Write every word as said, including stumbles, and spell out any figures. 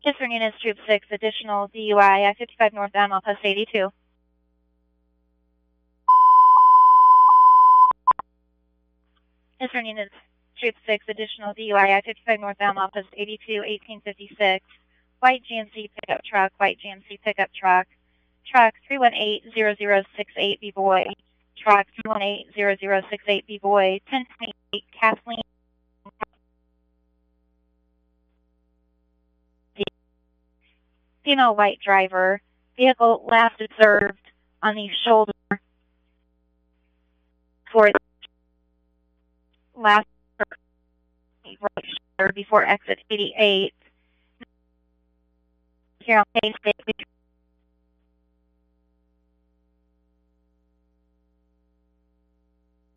Pittsburgh Units, Troop six, additional D U I, I fifty-five northbound, Post eighty-two. Pittsburgh Units, Troop six, additional D U I, I fifty-five northbound, Post eighty-two, eighteen fifty-six. White G M C pickup truck, white G M C pickup truck. Truck three one eight zero zero six eight B Boy. Truck three one eight zero zero six eight B Boy. ten twenty-eight Kathleen. Female white driver. Vehicle last observed on the shoulder for last right shoulder before exit eighty-eight. Here on Main State.